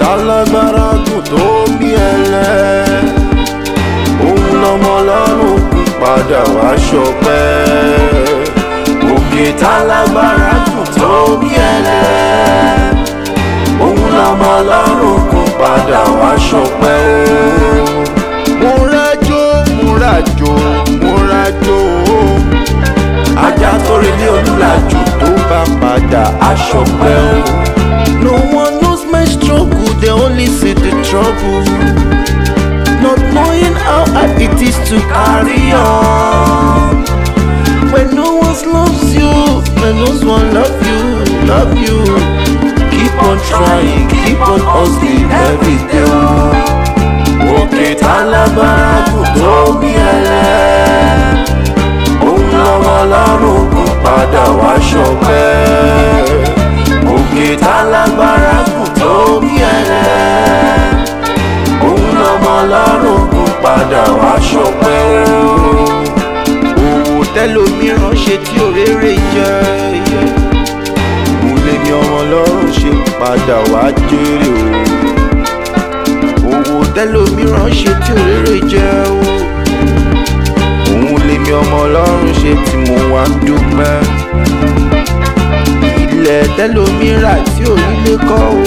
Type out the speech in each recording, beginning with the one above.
tálágbára gùn tó bí ẹlẹ́, òun lọmọ lọ́rùn kú padà wá ṣọpẹ́. Òkè tálágbára gùn tó bí ẹlẹ́, òun lọmọ lọ́rùn kú padà wá ṣọpẹ́. Mo rájò, mo rájò, mo rájò, ajá tó relé olùlàjò tó bá padà aṣọpẹ́. No one knows my struggle, they only see the trouble, not knowing how hard it is to carry on. When no one loves you, when no one loves you, love you, keep on trying, keep on hustling every day. Òkè tálágbára gùn tó bí ẹlẹ́, òun lọmọ lọ́rùn kú padà wá ṣọpẹ́. Òkè tálágbára gùn tó bí ẹlẹ́, òun lọmọ lọ́rùn kú padà wá ṣọpẹ́. Òwò tẹ́lòmíràn ṣe tí òréré jẹ́, òun lèmi ọmọ lọ́rùn ṣe padà wá jèrè o. Òwò tẹ́lòmíràn ṣe tí òréré jẹ́ o, òun lèmi ọmọ lọ́rùn ṣe tí mo wá ń dúpẹ́. Ilẹ̀ tẹ́lòmíràn tí òrílé kọ́ o,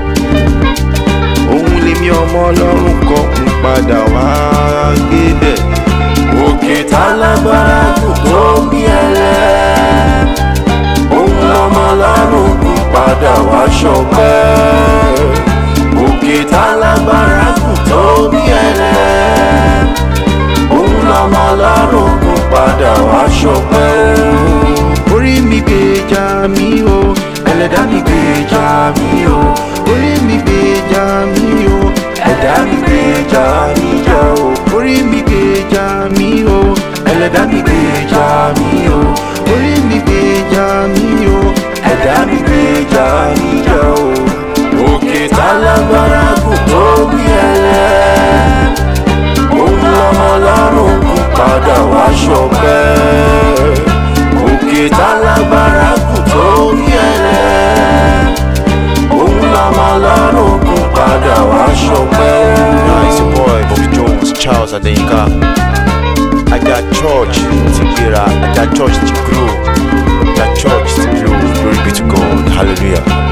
òun lèmi ọmọ ọlọ́run kọ́ ń padà wá gbé bẹ̀. Òkè tálágbára gùn tó bí ẹlẹ́, òun lọmọ ọlọ́run kú padà wá ṣọpẹ́. Òkè tálágbára gùn tó bí ẹlẹ́, òun lọmọ ọlọ́run kú padà wá ṣọpẹ́. Orí mi gbèjà mi o, ẹlẹ́dá mi gbèjà mi o. Orí mi gbèjà mi o, ẹ̀dá mi gbèjà mi jà o. Orí mi gbèjà mi o, ẹlẹ́dá mi gbèjà mi o. Orí mi gbèjà mi o, ẹ̀dá mi gbèjà mi jà o. Òkè tálágbára gùn tó bí ẹlẹ́, òun lọmọ lọ́rùn kú padà wá ṣọpẹ́. Òkè tálágbára gùn tó bí ẹlẹ́, òun lọmọ lọ́rùn kú padà wá ṣọpẹ́. It's your boy Bobby Jones, Charles Adeyinka. Ajah Church ti gbéra, Ajah Church ti grow, Ajah Church ti blow. Glory be to God, hallelujah.